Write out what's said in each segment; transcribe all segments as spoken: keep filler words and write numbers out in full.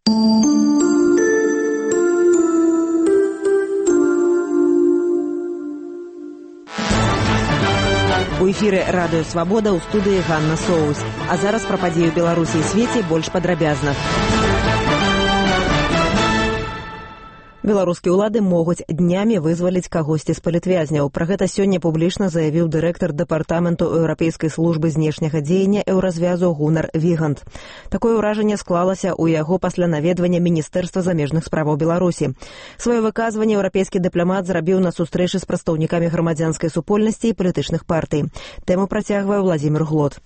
У эфіры радыё «Свабода», ў студыі Ганна Соус. А зараз пра падзеі ў Беларусі і свеце больш падрабязна. Беларускія ўлады могуць днямі вызваліць кагосьці з палітвязняў. Пра гэта сёння публічна заявіў дырэктар дэпартаменту еўрапейскай службы знешняга дзеяння еўразвязу Гунар Вігант. Такое ўражанне склалася ў яго пасля наведвання Міністэрства замежных справаў Беларусі. Сваё выказванне еўрапейскі дыпламат зрабіў на сустрэчы з прадстаўнікамі грамадзянскай супольнасці і палітычных партый. Тэму працягвае Владзімір Глот.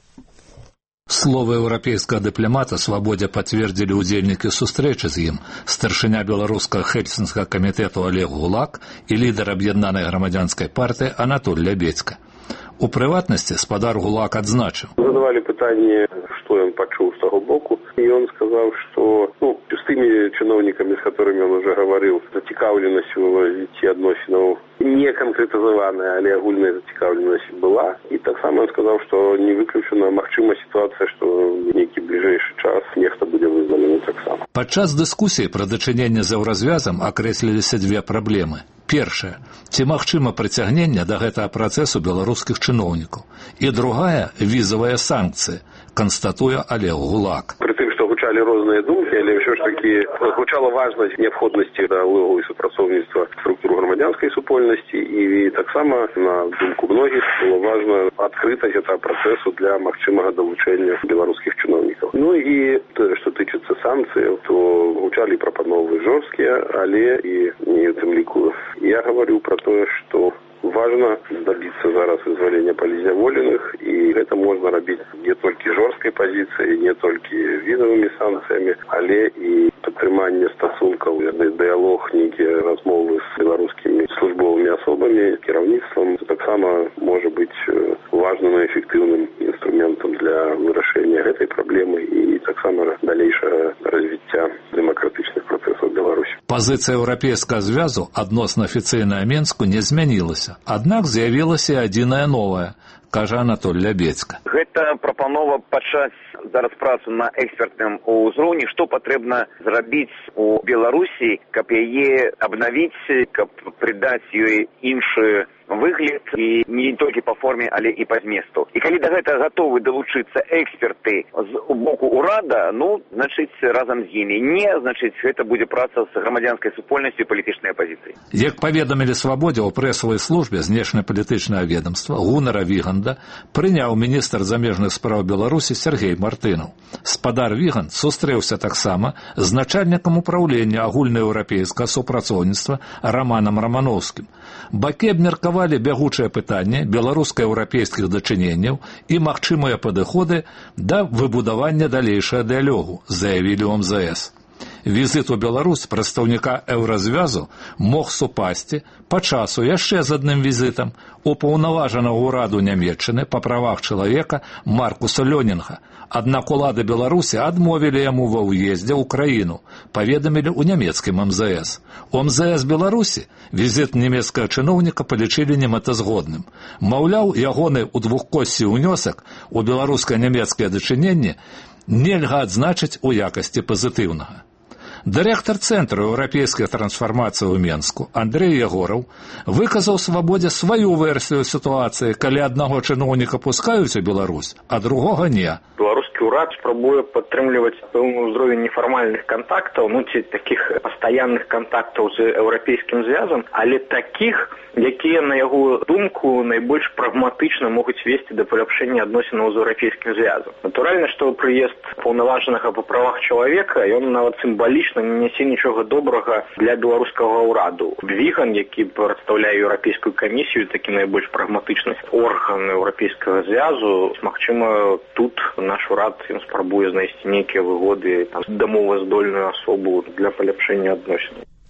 Словы еўрапейскага дыпламата свабодзе пацвердзілі ўдзельнікі сустрэчы з ім, старшыня беларускага хельсінскага камітэту Олег Гулак і лідар аб'яднанай грамадзянскай партыі Анатоль Лябедзька. У прыватнасці спадар Гулак адзначыў. Задавалі пытанне, што ён пачуў з таго боку, і ён сказаў, што ну, з тымі чыноўнікамі, з которымі ён уже гаварыў, зацікаўленасць у развіцці адносінаў не канкрэтызаваная, але агульная зацікаўленасць была. І таксама ён сказаў, што не выключана магчыма сітуацыя, што нейкі бліжэйшы час нехта будзе вызвалены таксама. Падчас дыскусіі пра дачыненне з еўразвязам акрэсліліся дзве праблемы. Першая, ці магчыма прыцягнення да гэтага працэсу беларускіх чыноўнікаў. І другая, візавая санкцыя, канстатуе Олег Гулак. Пры тым, што гучалі розныя думкі, але ўсё ж такі гучала важнасць неабходнасці дыалогу і супрацоўніцтва структур грамадзянскай супольнасці, і таксама, на думку многіх, было важна адкрытасць гэтага працэсу для магчымага далучэння беларускіх чыноўнікаў. Ну і тое, што тычыцца санкцыяў, то гучалі прапановы жорсткія, але і не ў тым ліку. Я говорю про то, что важно добиться зараз вызволения политзаволеных, и это можно робить не только жорсткой позицией, не только визовыми санкциями, але и падтрыманне стасункаў, дыалог, некие размовы с белорусскими службовыми особами, кіраўніцтвам, таксама может быть важным и эффективным инструментом для вырашэння этой проблемы и таксама далейшага развіцця демократычных процессов в Беларуси. Пазіцыя еўрапейскага звязу адносна афіцыйнага Менску не змянілася. Аднак з'явілася адзіная новая, кажа Анатоль Лябедзька. Гэта прапанова пачаць зараз працу на экспертным узроўні, што патрэбна зрабіць у Беларусі, каб яе абнавіць, каб придаць ёй іншы выгляд, і не толькі па форме, але і па зместу. І калі да гэтага гатовы далучыцца эксперты з боку ўрада, ну, значыць, разам з імі. Не, значыць, гэта будзе праца з грамадзянскай супольнасцю і палітычнай апазіцыяй. Як паведамілі свабодзе ў прэсавай службе знешнепалітычнага ведамства Гунара Віганда прыняў міністр замежных спраў Беларусі Сергей Мартынаў. Спадар Вігант сустрэўся таксама з начальнікам управлення агульнаеўрапейскага супрацоўніцтва Романам Романовскім. Бакі абмеркавалі бягучае пытанне беларуска-еўрапейскіх дачыненняў і магчымыя падыходы да выбудавання далейшага дыалогу, заявілі ў эм зэ эс. Візит у Беларусь прадстаўніка еўразвязу мог супасці па часу яшчэ з адным візітам упаўнаважанага ўраду Нямецчыны па правах чалавека Маркуса Лёнінга. Аднак улады Беларусі адмовілі яму ва ўездзе ў краіну, паведамілі ў нямецкім эм зэ эс. У эм зэ эс Беларусі візіт нямецкага чыноўніка палічылі немэтазгодным. Маўляў, ягоны удвухкосці ўнёсак у беларуска-нямецкае дачыненне нельга адзначыць у якасці пазітыўнага. Дырэктар Цэнтру еўрапейскай трансфармацыі ў Менску Андрэй Ягораў выказаў свабодзе сваю версію сітуацыі, калі аднаго чыноўніка пускаюць у Беларусь, а другога не. Беларускі ўрад спрабуе падтрымліваць пэўны ўзровень нефармальных кантактаў, ну ці такіх пастаянных кантактаў з еўрапейскім звязам, але такіх, якія, на яго думку, найбольш прагматычна могуць весці да паляпшэння адносінаў з еўрапейскім звязам. Натуральна, што прыезд паўнаважанага па правах чалавека, ён нават сімвалічна не нясе нічога добрага для беларускага ўраду. Віган, які прадстаўляе еўрапейскую камісію, такі найбольш прагматычны орган еўрапейскага звязу, магчыма, тут наш урад ён спрабуе знайсці нейкія выгоды, там, дамоваздольную асобу для паляпшэння адносінаў.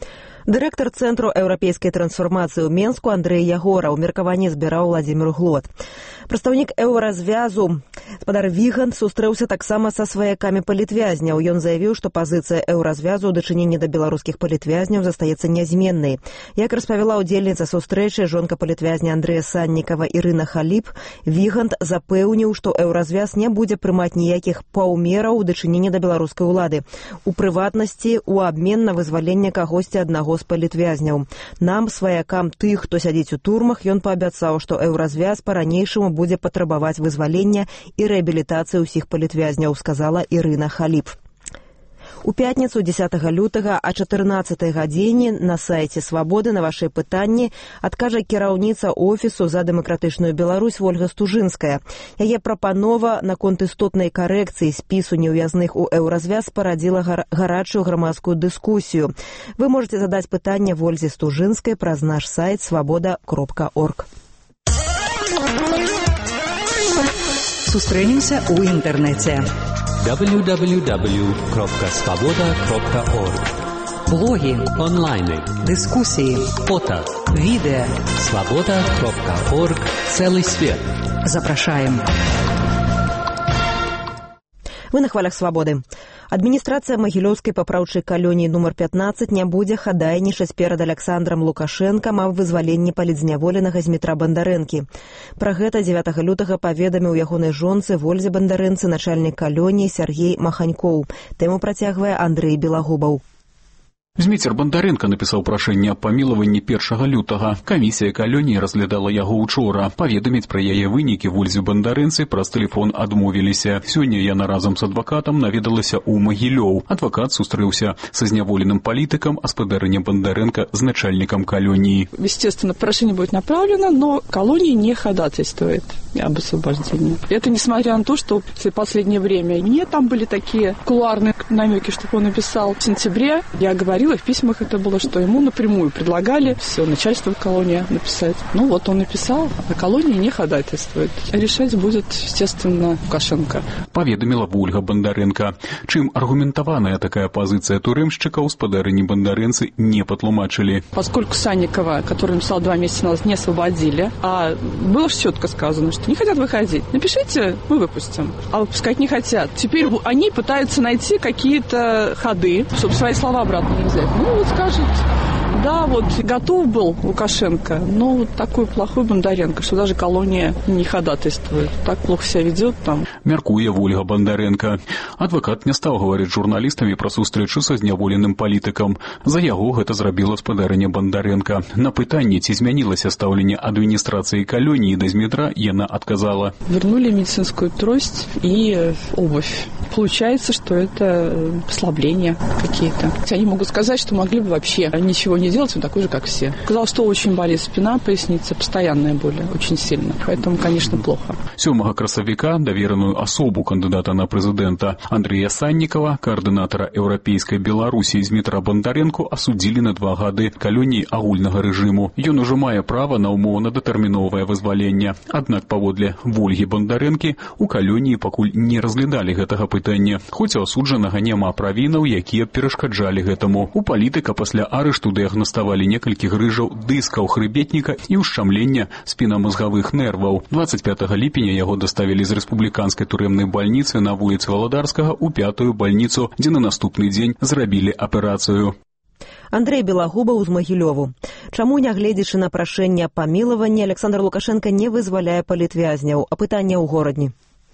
Дырэктар Цэнтру еўрапейскай трансфармацыі ў Менску Андрэй Ягора ў меркаванні збіраў Владзімір Глот. Прадстаўнік еўразвязу спадар Вігант сустрэўся таксама са сваякамі палітвязняў. Ён заявіў, што пазіцыя еўразвязу ў дачыненні да беларускіх палітвязняў застаецца нязменнай. Як распавяла ўдзельніца сустрэчы жонка палітвязня Андрэя Саннікава Ірына Халіп, Вігант запэўніў, што еўразвяз не будзе прымаць ніякіх паўмераў у дачыненні да беларускай улады. У прыватнасці, у абмен на вызваленне кагосьці аднаго з палітвязняў. Нам, сваякам тых, хто сядзіць у турмах, ён паабяцаў, што еўразвяз па-ранейшаму будзе патрабаваць вызвалення і рэабілітацыі ўсіх палітвязняў, сказала Ірына Халіп. У пятніцу дзесятага лютага а чатырнаццатай гадзіне на сайце Свабоды на вашыя пытанні адкажа кіраўніца офісу за дэмакратычную Беларусь Вольга Стужынская. Яе прапанова наконт істотнай карэкцыі спісу неўязных у еўразвяз парадзіла гар гарачую грамадскую дыскусію. Вы можете задаць пытанне Вользе Стужынскай праз наш сайт свабода кропка орг. Сустрэнемся ў інтэрнэце. дабл ю дабл ю дабл ю кропка свабода кропка орг. Блогі, онлайны, дыскусіі, фото, відэа. свабода кропка орг. Цэлы свет. Запрашаем. Вы на хвалях свабоды. Адміністрацыя Магілёўскай папраўчай калоніі нумар пятнаццаць не будзе хадайнічаць перад Аляксандрам Лукашэнкам аб вызваленні палітзняволенага Змітра Бандарэнкі. Пра гэта дзевятага лютага паведаміў ягонай жонцы Вользе Бандарэнцы начальнік калоніі Сергей Маханькоў. Тэму працягвае Андрэй Белагубаў. Зміцер Бандарэнка напісаў прашэнне аб памілаванні першага лютага. Камісія калоніі разглядала яго ўчора. Паведаміць пра яе вынікі Вользе Бандарэнцы праз тэлефон адмовіліся. Сёння яна разам з адвакатам наведалася ў Магілёў. Адвакат сустрэўся са зняволеным палітыкам, а спадарыня Бандарэнка з начальником колонии. Естественно, прошение будет направлено, но колония не ходатайствует об освобождении. Это несмотря на то, что в последнее время мне там были такие кулуарные намеки, что он написал в сентябре. Я говорила, в письмах это было, что ему напрямую предлагали все, начальство колонии написать. Ну вот он написал, а колония не ходатайствует. Решать будет, естественно, Лукашенко. Поведомила Вольга Бандаренко. Чым аргументованная такая позиция тюремщиков, спадарыни бандаренцы не потлумачили. Поскольку Санникова, который написал два месяца назад, не освободили, а было четко сказано, что не хотят выходить. Напишите, мы выпустим. А выпускать не хотят. Теперь они пытаются найти какие-то ходы, чтобы свои слова обратно не взять. Ну, вот скажут, да, вот готов был Лукашенко, но вот такой плохой Бондаренко, что даже колония не ходатайствует. Так плохо себя ведет там. Мяркуе Вольга Бандаренко. Адвокат не стал говорить журналистам про сустрэчу со зняволеным политиком. За яго гэта зрабіла спадарыня Бандаренко. На пытанне, ці змянілася стаўленне администрации колонии до Змітра, яна отказала. Вернули медицинскую трость и обувь. Получается, что это послабления какие-то. Они могут сказать, что могли бы вообще ничего не делать, он такой же, как все. Сказал, что очень болит спина, поясница, постоянная боль, очень сильно. Поэтому, конечно, плохо. сёмага красавіка давераную асобу кандидата на президента Андрея Санникова, координатора Европейской Беларуси Змітра Бондаренко, осудили на два гады колонии агульнага режиму. Ён уже мае право на умоўна-датэрміновае вызваленне. Аднак, паводле Вольгі Бондаренкі, у колонии пакуль не разглядали гэтага пытання, хоць у асуджанага няма правінаў, якія перашкаджалі гэтаму. У палітыка пасля арышту дыягнаставалі некалькі грыжаў дыскаў хрыбетніка і ушчамлення спінамазгавых нерваў. двадцать пятого ліпеня яго даставілі з рэспубліканскай турэмнай бальніцы на вуліцы Валадарскага ў пятую бальніцу, дзе на наступны дзень зрабілі аперацыю. Андрэй Белагубаў з Магілёву. Чаму, нягледзячы на прашэнне аб памілаванні, Александр Лукашенко не вызваляе палітвязняў? А пытанне ў горадні.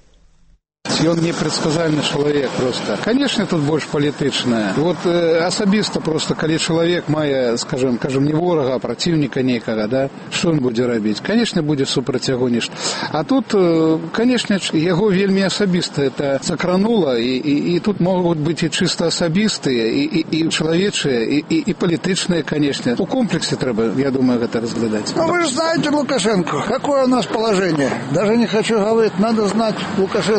Он непредсказальный человек просто. Конечно, тут больше политичное. Вот э, особисто просто, когда человек мае, скажем, скажем, не ворога, а противника некого, да, что он будет робить? Конечно, будет супраць яго нешта. А тут, э, конечно, его вельми особисто это закрануло, и, и, и тут могут быть и чисто особистые, и, и, и человечие, и, и, и политичные, конечно. У комплексе треба, я думаю, это разглядать. Ну, вы же знаете Лукашенко, какое у нас положение. Даже не хочу говорить, надо знать Лукашенко. Ну,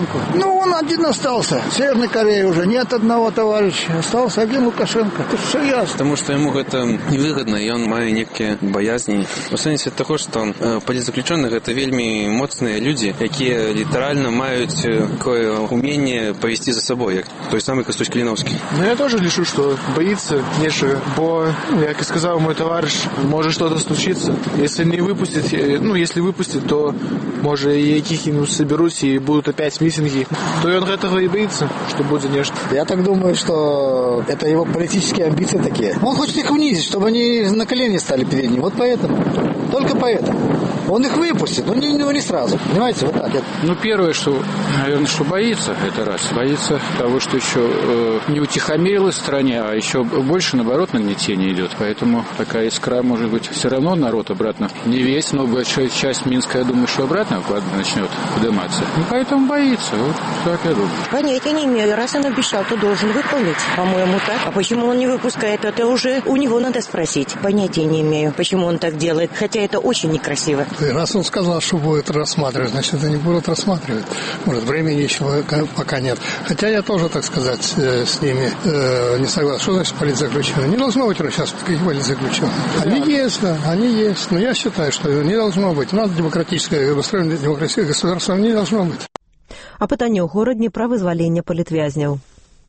Ну, он один остался. В Северной Корее уже нет одного товарища. Остался один Лукашенко. Это все ясно. Потому что ему это невыгодно, и он мае некие боязни. В сенсе того, что э, политзаключенных это вельми моцные люди, которые литерально мают такое умение повести за собой, как той самый Костусь Калиновский. Ну, я тоже лишу, что боится нечего, бо, как и сказал мой товарищ, может что-то случиться. Если не выпустят, ну, если выпустят, то, может, и каких-нибудь соберутся и будут опять митинги, то и он этого и боится, что будет нечто. Я так думаю, что это его политические амбиции такие. Он хочет их унизить, чтобы они на колени стали перед ним. Вот поэтому. Только поэтому. Он их выпустит, но не, не сразу. Понимаете, вот так. Ну, первое, что, наверное, что боится, это раз. Боится того, что еще э, не утихомирилось в стране, а еще больше, наоборот, нагнетение идет. Поэтому такая искра, может быть, все равно народ обратно не весь, но большая часть Минска, я думаю, что обратно начнет подниматься. И поэтому боится. Вот так я думаю. Понятия не имею. Раз он обещал, то должен выполнить. По-моему, так. А почему он не выпускает, это уже у него надо спросить. Понятия не имею, почему он так делает. Хотя это очень некрасиво. И раз он сказал, что будет рассматривать, значит, они будут рассматривать. Может, времени еще пока нет. Хотя я тоже, так сказать, с ними э, не согласен. Что значит политзаключенные? Не должно быть сейчас таких политзаключенных. Они есть, да, они есть. Но я считаю, что не должно быть. У нас демократическое, устроенное демократическое государство не должно быть. А пытанне ў горадні пра вызваленне палітвязняў.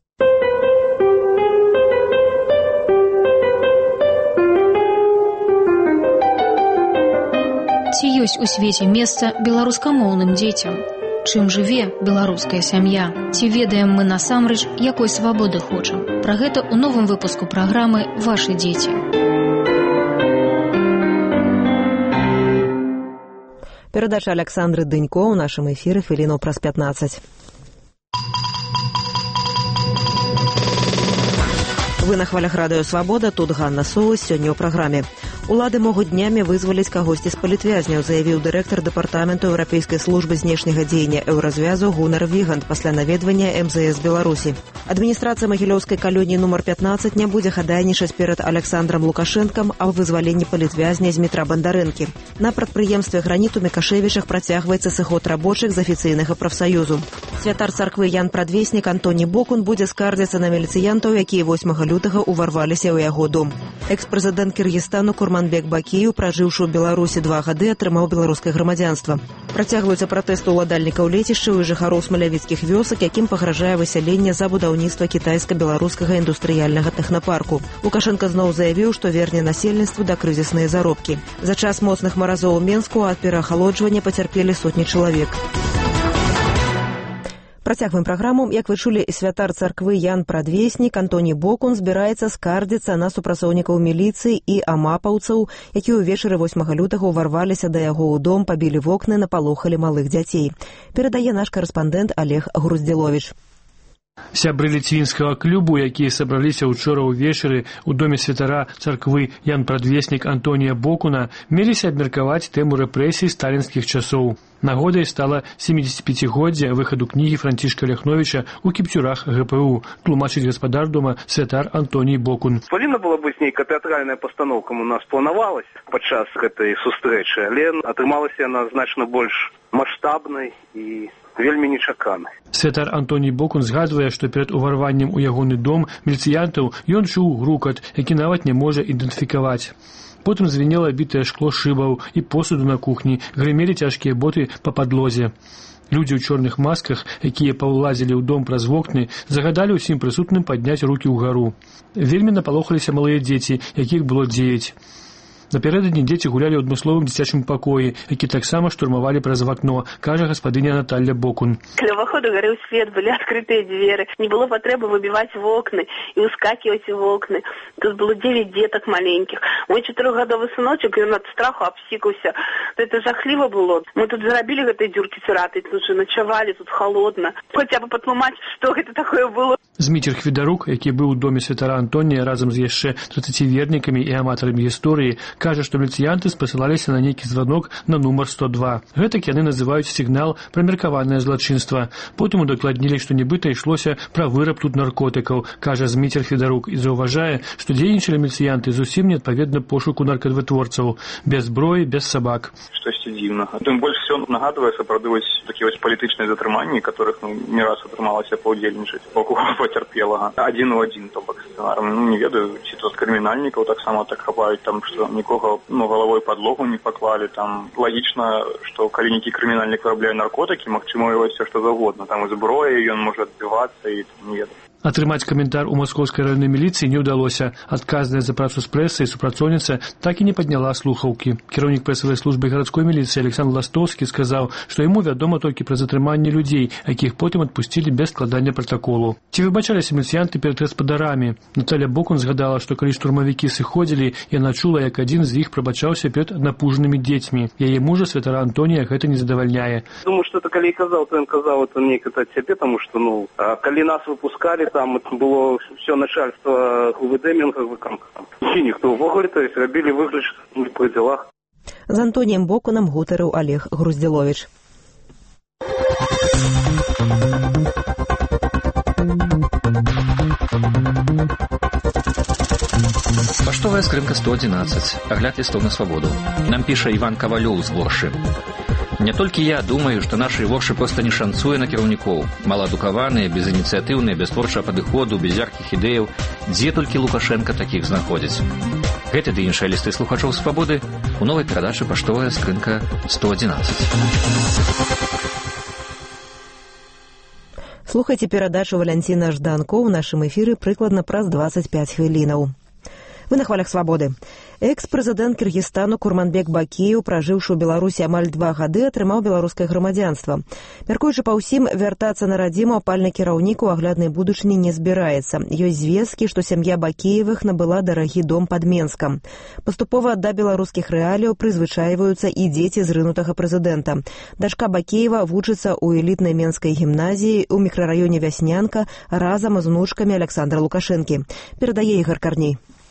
Ці ёсць у свеце месца беларускамоўным дзецям? Чым жыве беларуская сям'я? Ці ведаем мы насамрэч, якой свабоды хочам? Пра гэта ў новым выпуску праграмы «Вашы дзеці». Перадача Александры Дынько ў нашым эфіры хвілінаў праз пятнаццаць. Вы на хвалях радыё «Свабода», тут Ганна Соус, сёння ў праграме. Улады могуць днямі вызваліць кагосьці з палітвязняў, заявіў дырэктар дэпартаменту Еўрапейскай службы знешняга дзеяння Еўразвязу Гунар Вігант пасля наведвання эм зэ эс Беларусі. Адміністрацыя Магілёўскай калоніі нумар пятнаццаць не будзе хадайнічаць перад Александрам Лукашэнкам аб вызваленні палітвязня з метра Бандарэнкі. На прадпрыемстве «Граніт» у Мікашэвічах працягваецца сыход рабочых з афіцыйнага прафсаюзу. Святар царквы Ян Прадвеснік Антоні Бокун будзе скардзіцца на міліцыянтаў, якія восьмага лютага ўварваліся ў яго дом. Экс-прэзідэнт Кыргызстану Курманбек Бакіев, пражыўшы ў Беларусі два гады, атрымаў беларускае грамадзянства. Працягваюцца пратэсты ўладальнікаў лецішчаў і жыхароў смалявіцкіх вёсак, якім пагражае высяленне за будаўніцтва кітайска-беларускага індустрыяльнага тэхнапарку. Лукашенко зноў заявіў, што верне насельніцтву да крызісныя заробкі. За час моцных маразоў у Менску ад пераахалоджвання пацярпелі сотні чалавек. Працягваем праграму. Як вы чулі, святар царквы Ян Прадвеснік Антоні Бокун збіраецца скардзіцца на супрацоўнікаў міліцыі і амапаўцаў, якія ўвечары восьмага лютага ўварваліся да яго ў дом, пабілі вокны, напалохалі малых дзяцей. Перадае наш карэспандэнт Олег Груздзіловіч. Сябры ліцвінскага клубу, якія сабраліся ўчора ўвечары ў доме святара царквы Ян Прадвеснік Антонія Бокуна, меліся абмеркаваць тэму рэпрэсій сталінскіх часоў. Нагодай стала семидесятипятигоддзе выхаду кнігі Францішка Ляхновіча ў кіпцюрах гэ пэ у, тлумачыць гаспадар дома святар Антоній Бокун. Павінна была быць нейкая тэатральная пастаноўка у нас планавалася падчас гэтай сустрэчы, але атрымалася яна значна больш маштабнай і вельмі нечаканай. Святар Антоній Бокун згадвае, што перад уварваннем у ягоны дом міліцыянтаў ён чуў грукат, які нават не можа ідэнтыфікаваць. Потым звенела бітае шкло шыбаў і посуду на кухні, грымелі цяжкія боты па падлозе. Людзі ў чорных масках, якія паўлазілі ў дом праз вокны, загадалі ўсім прысутным падняць рукі ўгару. Вельмі напалохаліся малыя дзеці, якіх было дзевяць. Напярэдадні дзеці гулялі ў адмысловым дзіцячым пакоі, які таксама штурмавалі праз вакно, кажа гаспадыня Наталья Бокун. Каля ўваходу гарэў свет, былі адкрытыя дзверы. Не было патрэбы выбіваць вокны і ускакиваць у вокны. Тут было девять деток маленьких. Мой чатырохгадовы сыночек, ён ад страху абсікаўся. Это жахліва было. Мы тут зарабілі гэтай дзюркі цыратай, тут же ночавалі, тут холодна. Хотя бы патлумаць, што гэта такое было. Зміцер Хвідарук, які быў у доме святара Антонія разам з яшчэ трыццацівернікамі і аматарамі гісторыі, кажа, што міліцыянты спасылаліся на нейкі званок на нумар сто два. Гэтак яны называюць сігнал пра меркаванае злачынства. Потым удакладнілі, што нібыта ішлося пра выраб тут наркотыкаў, кажа Зміцер Хвідарук, і заўважае, што дзейнічалі міліцыянты зусім неадпаведна пошуку наркавытворцаў, без зброі, без сабак. Штосьці дзіўнага. Тым больш все нагадвае сапраўды вось такія вось палітычныя затрыманні, которых ну, не раз атрымалася паўдзельнічаць боку пацярпелага. Адзін у адзін, то бок сцэнарам. Ну, не ведаю, ці то з крымінальнікаў таксама так хапаюць, там, што нікога ну, галавой падлогу не паклалі. Там лагічна, што калі нейкі крымінальнік вырабляе наркотыкі, магчыма, і все што заўгодна. Там і зброя, ён можа адбівацца, і не ведаю. Атрымаць каментар у маскоўскай раённай міліцыі не ўдалося. Адказная за працу з прэсай супрацоўніца так і не падняла слухаўкі. Кіраўнік прэсавай службы гарадской міліцыі Александр Ластоўскі сказаў, што яму вядома толькі пра затрыманне людзей, якіх потым адпусцілі без складання пратаколу. Ці выбачаліся міліцыянты перад гаспадарамі? Наталя Бокун згадала, што калі штурмавікі сыходзілі, яна чула, як адзін з іх прабачаўся перад напужанымі дзецьмі. Яе мужа, святара Антонія, гэта не задавальняе. Думаю, што это калі казаў, то ён казаў это нейка цябе, таму што ну, калі нас выпускалі, там было все начальство УВД Менгавыкам. І ніхто ўвогуле, то есть рабілі выгляд, што не па дзелах. З Антоніем Бокунам гутарыў Олег Груздзіловіч. Паштовая скрынка сто одиннадцать. Агляд листов на свободу. Нам піша Іван Кавалёў з Воршы. Не толькі я думаю, што нашы Воршы проста не шанцуе на кіраўнікоў. Маладукаваныя, безініцыятыўныя, без творчага падыходу, без яркіх ідэяў. Дзе толькі Лукашенка такіх знаходзіць? Гэты ды іншыя лісты слухачоў свабоды у новай перадачы «Паштовая скрынка сто одиннадцать». Слухайце перадачу Валянціна Жданко ў нашым эфіры прыкладна праз дваццаць пяць хвілінаў. Вы на хвалях свабоды. Экс-прэзідэнт Кіргізстану Курманбек Бакіеў, пражыўшы ў Беларусі амаль два гады, атрымаў беларускае грамадзянства. Мяркуючы па ўсім, вяртацца на радзіму апальны кіраўнік у агляднай будучыні не збіраецца. Ёсць звесткі, што сям'я Бакіевых набыла дарагі дом пад Менскам. Паступова да беларускіх рэаліяў прызвычайваюцца і дзеці зрынутага прэзідэнта. Дачка Бакіева вучыцца ў элітнай менскай гімназіі ў мікрараёне Вяснянка разам з унучкамі Александра Лукашэнкі. Перадае Ігар Карней.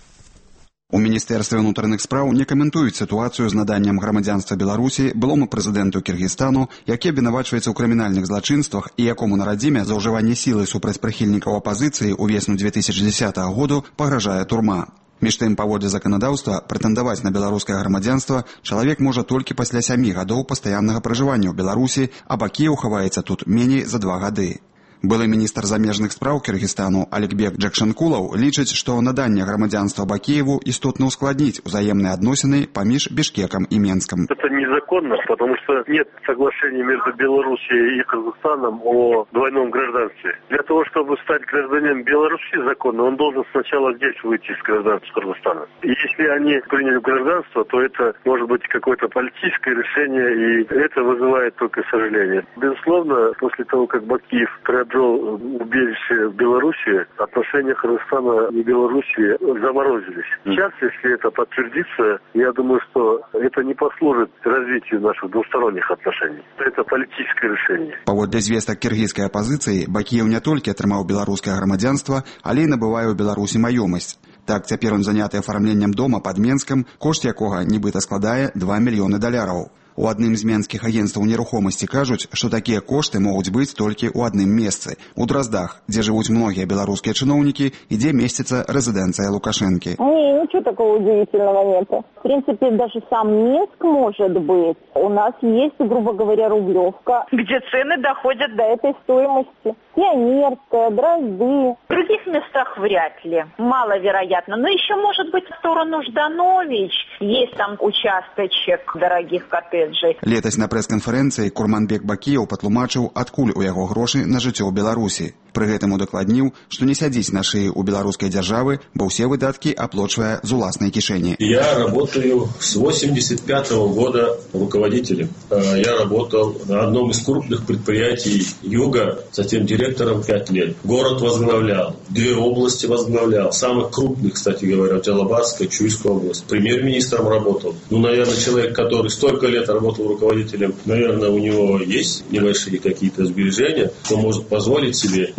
У Міністэрстве ўнутраных спраў не каментуюць сітуацыю з наданнем грамадзянства Беларусі былому прэзідэнту Кіргізстану, які абвінавачваецца ў крымінальных злачынствах і якому на радзіме за ўжыванне сілы супраць прыхільнікаў апазіцыі ўвесну две тысячи дзесятага году пагражае турма. Між тым, паводле заканадаўства, прэтэндаваць на беларускае грамадзянства чалавек можа толькі пасля сямі гадоў пастаяннага пражывання ў Беларусі, а Бакіеў хаваецца тут меней за два гады. Былы міністр замежных спраў Кіргізстану Алікбек Джакшанкулаў лічыць, што наданне грамадзянства Бакіеву істотна ускладніць узаемныя адносіны паміж Бішкекам і Менском. Это незаконно, потому что нет соглашения между Белоруссией и Казахстаном о двойном гражданстве. Для того, чтобы стать гражданином Беларуси законно, он должен сначала здесь выйти из гражданства Казахстана. И если они приняли гражданство, то это может быть какое-то политическое решение, и это вызывает только сожаление. Безусловно, после того, как Бакиев приобрел убежище в Беларуси, отношения Казахстана и Беларуси заморозились. Сейчас, если это подтвердится, я думаю, что это не послужит развитию наших двусторонних отношений. Это политическое решение. Паводле звестак кіргізскай апазіцыі, Бакіеў не толькі атрымаў беларускае грамадзянства, але і набывае ў Беларусі маёмасць. Так, цяпер ён заняты афармленнем дома пад Менскам, кошт якога нібыта складае два мільёны даляраў. У адным з менскіх агенцтваў нерухомасці кажуць, што такія кошты могуць быць толькі ў адным месцы – у Дроздах, дзе жывуць многія беларускія чыноўнікі і дзе месціцца рэзідэнцыя Лукашэнкі. Не, ничего такого удивительного нет. В принципе, даже сам Минск может быть. У нас есть, грубо говоря, Рублевка, где цены доходят до этой стоимости. Пионерская, Дрозды. В других местах вряд ли. Маловероятно. Но еще, может быть, в сторону Жданович. Есть там участочек дорогих коттеджей. Летась на прэс-канферэнцыі Курманбек Бакіеў патлумачыў, адкуль у яго грошы на жыццё ў Беларусі. Пры гэтым удакладніў, што не сядзіць на шыі ў беларускай дзяржавы, бо ўсе выдаткі аплочвае з уласнай кішэні. Я работаю с восемьдесят пятого года руководителем. Я работал на одном из крупных предприятий Юга, затем директором пять лет. Город возглавлял, две области возглавлял, самых крупных, кстати говоря, Джалабарская, Чуйская область. Премьер-министром работал. Ну, наверное, человек, который столько лет работал руководителем, наверное, у него есть небольшие какие-то сбережения, что может позволить себе не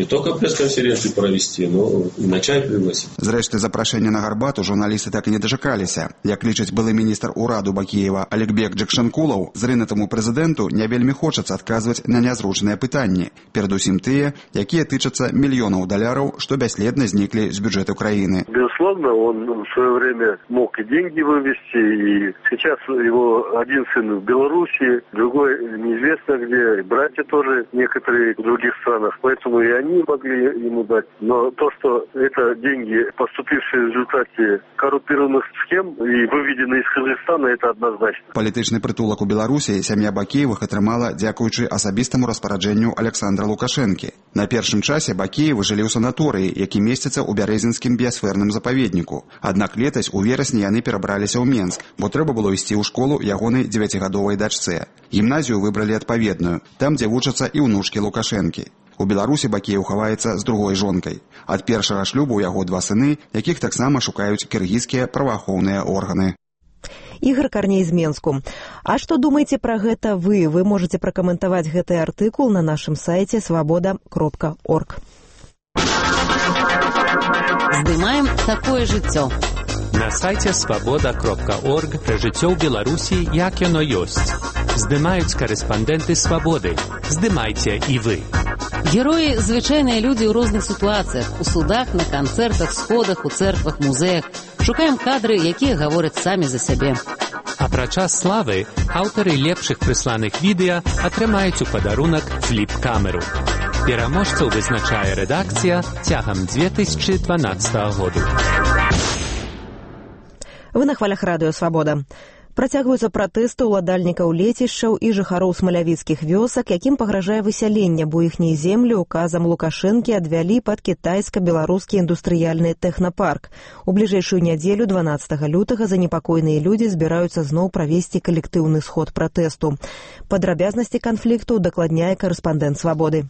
только пресс-конференцию провести, но и на чай пригласить. Зрэшты, запрашэння на гарбату журналісты так і не дачакаліся. Як лічыць былы міністр ураду Бакеева Алікбек Джакшанкулаў, зрынатаму прэзідэнту не вельмі хочацца адказваць на нязручныя пытанні, перадусім тыя, якія тычацца мільёнаў даляраў, што бясследна зніклі з бюджэту краіны. Безусловно, он в свое время мог и деньги вывести, и сейчас его один сын в Беларуси, другой неизвестно где, братья тоже некоторые в других странах, поэтому и они могли ему дать. Но то, что это деньги, поступившие в результате коррумпированных схем и выведенные из Казахстана, это однозначно. Палітычны прытулак у Беларусі сям'я Бакеевых атрымала дзякуючы асабістаму распараджэнню Александра Лукашэнкі. На першым часе Бакеевы жылі ў санаторыі, які месціцца ў бярэзінскім біасферным запаведніку. Аднак летась у верасні яны перабраліся ў Менск, бо трэба было ісці ў школу ягонай дзевяцігадовай дачцэ. Гімназію выбралі адпаведную, там, дзе вучацца і ўнучкі Лукашэнкі. У Беларусі Бакеев хаваецца з другой жонкай. Ад першага шлюбу ў яго два сыны, якіх таксама шукаюць кіргізскія праваахоўныя органы. Ігор Карней з Менску. А што думаеце пра гэта вы? Вы можаце пракаментаваць гэты артыкул на нашым сайце свабода кропка орг. Здымаем такое жыццё. На сайце свабода кропка орг пра жыццё ў Беларусі, як яно ёсць. Здымаюць карэспандэнты свабоды. Здымайце і вы. Героі – звычайныя людзі ў розных сітуацыях, у судах, на канцэртах, сходах, у цэрквах, музеях. Шукаем кадры, якія гавораць самі за сябе. Апрача славы, аўтары лепшых прысланых відэа атрымаюць у падарунак фліп-камеру. Пераможцаў вызначае рэдакцыя цягам две тысячы дванаццатага году. Вы на хвалях радыё «Свабода». Працягваюцца пратэсты ўладальнікаў лецішчаў і жыхароў смалявіцкіх вёсак, якім пагражае высяленне, бо іхнія землі указам Лукашэнкі адвялі пад кітайска-беларускі індустрыяльны тэхнапарк. У бліжэйшую нядзелю дванаццатага лютага занепакоеныя людзі збіраюцца зноў правесці калектыўны сход пратэсту. Падрабязнасці канфлікту дакладняе карэспандэнт «Свабоды».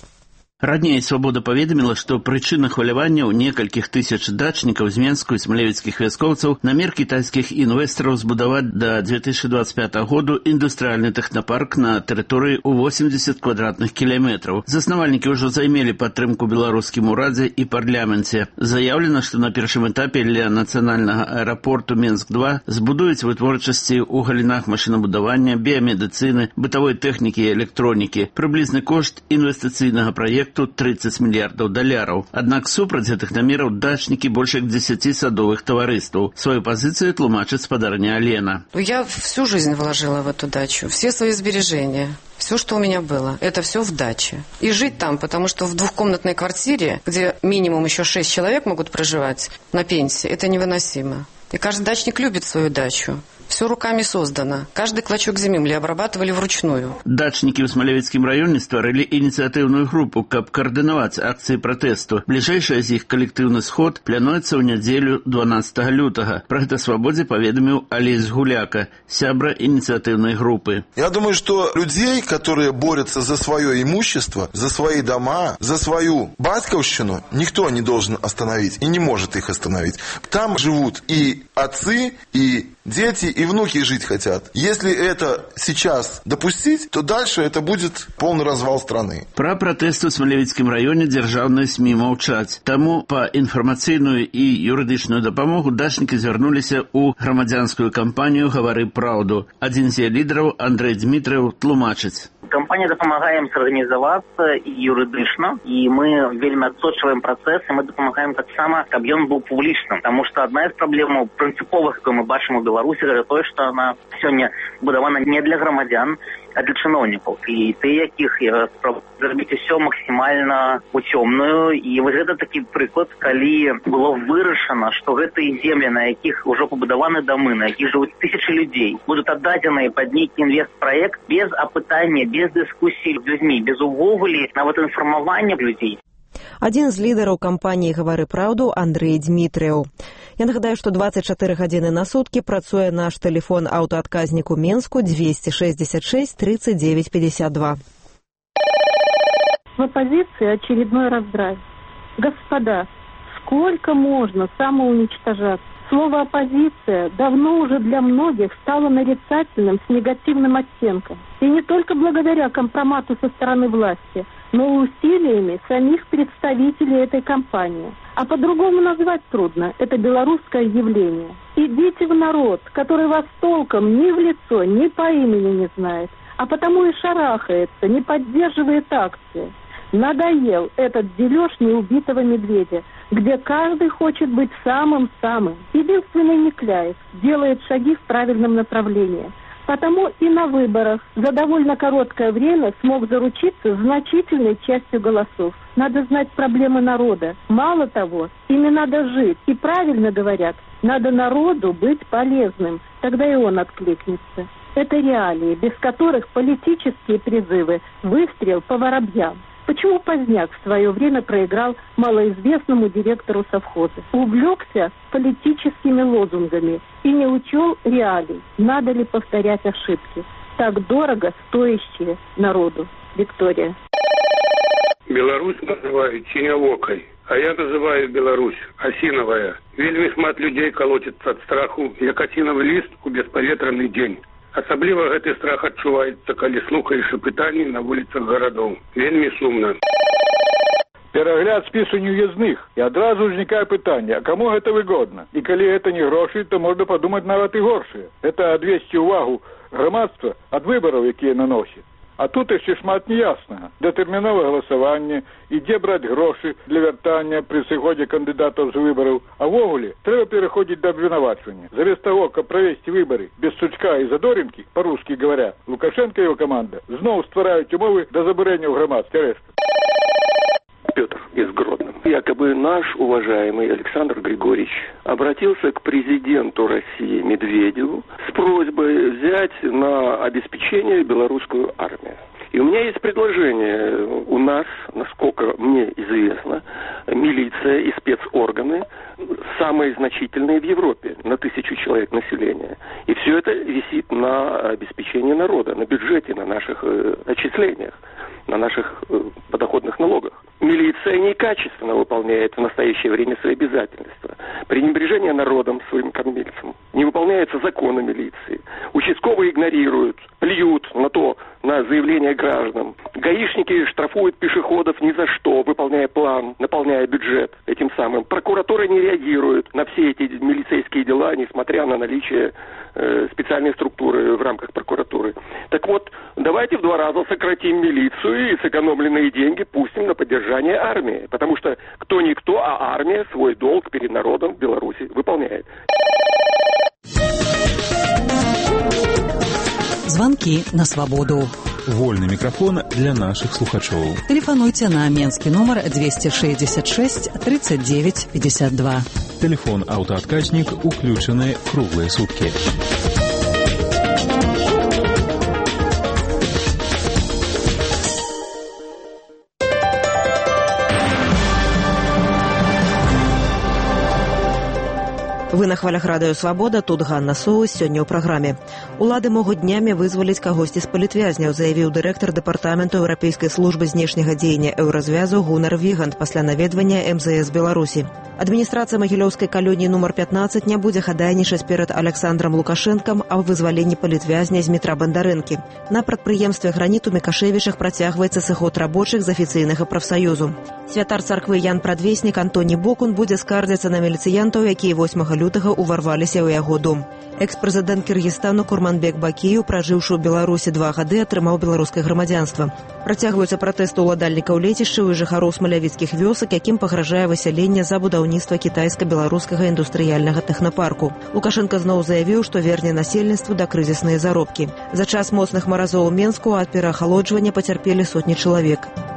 Раней «Свабода» паведаміла, што прычына хвалявання ў некалькіх тысяч дачнікаў з Менску і смалявіцкіх вяскоўцаў намер кітайскіх інвестараў збудаваць да две тысячы дваццаць пятага году індустрыяльны тэхнапарк на тэрыторыі ў восемьдесят квадратных кіламетраў. Заснавальнікі ўжо займелі падтрымку беларускім урадзе і парламенце. Заяўлена, што на першым этапе ля нацыянальнага аэрапорту Менск два збудуюць вытворчасці ў галінах машынабудавання, біямедыцыны, бытавой тэхнікі і электронікі. Прыблізны кошт інвестыцыйнага праекта тут тридцать миллиардов долларов. Однако супраць гэтых намераў дачнікі больше десяти садовых товаристваў. Свою позицию тлумачит спадарня Лена. Я всю жизнь вложила в эту дачу, все свои сбережения. Все, что у меня было, это все в даче. И жить там, потому что в двухкомнатной квартире, где минимум еще шесть человек могут проживать на пенсии, это невыносимо. И каждый дачник любит свою дачу. Все руками создано. Каждый клочок земли обрабатывали вручную. Дачники в Смалявіцкім раёне стварылі ініцыятыўную групу, каб каардынаваць акцыі пратэсту. Бліжэйшы з іх калектыўны сход плануецца ў нядзелю дванаццатага лютага. Пра гэта «Свабодзе» паведаміў Алесь Гуляка, сябра ініцыятыўнай групы. Я думаю, что людей, которые борются за свое имущество, за свои дома, за свою батьковщину, никто не должен остановить и не может их остановить. Там живут и отцы, и дети, и внуки жить хотят. Если это сейчас допустить, то дальше это будет полный развал страны. Про протесты в Смалявіцкім раёне дзяржаўныя СМИ маўчаць. Таму па інфармацыйную і юрыдычную дапамогу дачнікі звярнуліся ў грамадзянскую кампанію «Гавары праўду». Адзін з яе лідараў, Андрей Дмітраев, тлумачыць. Компания дапамагаем сарганізавацца і юрыдычна, і мы вельмі адсочваем працэс, і мы дапамагаем таксама, каб ён быў публічным. Таму што адна з праблемаў прынцыповых, якую мы бачым у Беларусі, гэта тое, што она сёння будавана не для грамадзян, а для чыноўнікаў. І тыя, якіх зрабіць усё максімальна у цёмную. І вось гэта такі прыклад, калі было вырашана, што гэтыя землі, на якіх ужо пабудаваны дамы, на якіх жывуць тысячы людзей, будуць аддадзеныя пад нейкі інвестпраект без апытання, без дыскусій з людзьмі, без увогуле нават інфармавання людзей. Адзін з лідараў кампаніі «Гавары праўду» Андрей Дмітраев. Я нагадаю, што двадцать четыре гадзіны на суткі працуе наш тэлефон аўтаадказнік у Менску двести шестьдесят шесть тридцать девять пятьдесят два. В оппозиции очередной раздрай. Господа, сколько можно самоуничтожаться? Слово «оппозиция» давно уже для многих стало нарицательным с негативным оттенком. И не только благодаря компромату со стороны власти, но и усилиями самих представителей этой кампании. А по-другому назвать трудно. Это белорусское явление. Идите в народ, который вас толком ни в лицо, ни по имени не знает, а потому и шарахается, не поддерживает акции. Надоел этот дележ неубитого медведя, где каждый хочет быть самым-самым. Единственный Никляев делает шаги в правильном направлении. Потому и на выборах за довольно короткое время смог заручиться значительной частью голосов. Надо знать проблемы народа. Мало того, ими надо жить. И правильно говорят, надо народу быть полезным. Тогда и он откликнется. Это реалии, без которых политические призывы – выстрел по воробьям. Почему Поздняк в свое время проиграл малоизвестному директору совхоза? Увлекся политическими лозунгами и не учел реалий. Надо ли повторять ошибки, так дорого стоящие народу? Виктория. Беларусь называют синявокой, а я называю Беларусь осиновая. Вельмі шмат людей колотится от страху, як осиновый лист у бесполветренный день. Асабліва гэты страх адчуваецца, калі слухаеш апытанні на вуліцах гарадоў. Вельмі сумна. Перагляд спісу неуязных, і адразу ўзнікае пытанне, а каму гэта выгодна? І калі гэта не грошы, то можна падумаць нават і горшае. Гэта адвесці ўвагу грамадства ад выбараў, якія наносяць. А тут яшчэ шмат неяснага. Датэрміновае галасаванне, і дзе браць грошы для вяртання пры сыходзе кандыдатаў з выбараў. А ввогуле, трэба пераходзіць да абвінавачвання. Замест таго, каб правесці выбары без сучка і задоринкі, па-русски говоря, Лукашенко і его команда зноў ствараюць умовы да забурэння ў грамадскай рэшты. Петр из Гродно. Якобы наш уважаемый Александр Григорьевич обратился к президенту России Медведеву с просьбой взять на обеспечение белорусскую армию. И у меня есть предложение. У нас, насколько мне известно, милиция и спецорганы самые значительные в Европе, на тысячу человек населения. И все это висит на обеспечении народа, на бюджете, на наших э, отчислениях, на наших э, подоходных налогах. Милиция некачественно выполняет в настоящее время свои обязательства. Пренебрежение народом, своим кормильцам. Не выполняются законы милиции. Участковые игнорируют, плюют на то, на заявления граждан. Гаишники штрафуют пешеходов ни за что, выполняя план, наполняя бюджет этим самым. Прокуратура не реагирует на все эти милицейские дела, несмотря на наличие э, специальной структуры в рамках прокуратуры. Так вот, давайте в два раза сократим милицию и сэкономленные деньги пустим на поддержание армии. Потому что кто-никто, а армия свой долг перед народом в Беларуси выполняет. Звонки на свободу. Вольный микрофон для наших слухачоў. Телефонуйте на менскі нумар двести шестьдесят шесть тридцать девять пятьдесят два. Телефон аўтаадказнік уключаны круглые сутки. Вы на хвалях радыё «Свабода», тут Ганна Соус, сёння ў праграме. Улады могуць днямі вызваліць кагосьці з палітвязняў, заявіў дырэктар дэпартаменту еўрапейскай службы знешняга дзеяння еўразвязу Гунар Вігант пасля наведвання эм зэ эс Беларусі. Адміністрацыя магілёўскай калоніі нумар пятнадцать не будзе хадайнічаць перад Александром Лукашэнкам аб вызваленні палітвязня Змітра Бандарэнкі. На прадпрыемстве «Граніт» у Мікашэвічах працягваецца сыход рабочых з афіцыйнага прафсаюзу. Святар царквы Ян Прадвеснік Антоні Бокун будзе скардзіцца на міліцыянтаў, якія восьмага лютага уварваліся ў яго дом. Экс-прэзідэнт Кіргізстану Курманбек Бакіеў, пражыўшы ў Беларусі два гады, атрымаў беларускае грамадзянства. Працягваюцца пратэсты ўладальнікаў лецішчаў і жыхароў смалявіцкіх вёсак, якім пагражае высяленне за будаўніцтва кітайска-беларускага індустрыяльнага тэхнапарку. Лукашенко зноў заявіў, што верне насельніцтву да крызісныя заробкі. За час моцных маразоў у Менску ад пераахалоджвання пацярпелі сотні чалавек.